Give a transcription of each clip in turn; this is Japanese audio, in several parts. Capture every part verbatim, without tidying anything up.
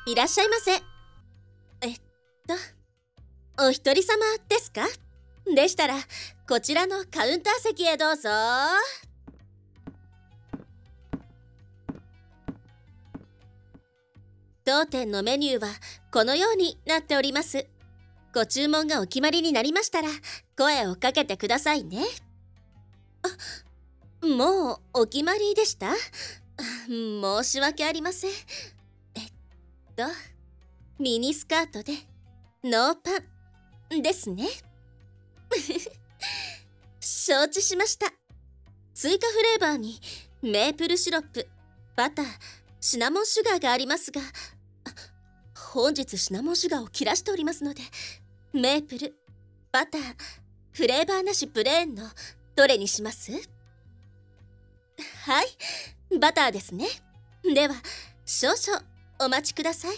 いらっしゃいませ。えっと、お一人様ですか？でしたら、こちらのカウンター席へどうぞ。当店のメニューはこのようになっております。ご注文がお決まりになりましたら、声をかけてくださいね。あ、もうお決まりでした？申し訳ありません。えっと、ミニスカートでノーパンですね。承知しました。追加フレーバーにメープルシロップ、バター、シナモンシュガーがありますが、本日シナモンシュガーを切らしておりますので、メープル、バター、フレーバーなしプレーンのどれにします？はい、バターですね。では、少々お待ちください。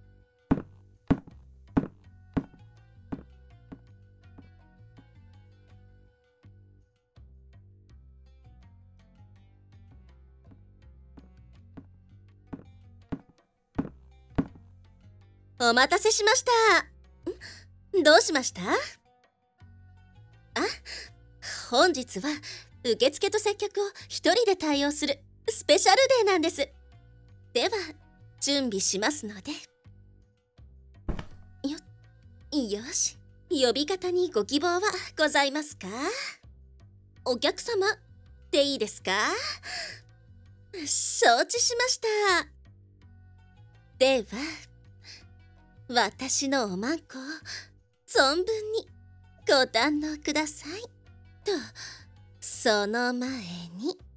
お待たせしました。ん？どうしました？あ、本日は受付と接客を一人で対応するスペシャルデーなんです。では、準備しますので。よ、よし。呼び方にご希望はございますか？お客様でいいですか？承知しました。では、私のおまんこを存分にご堪能ください。と、その前に。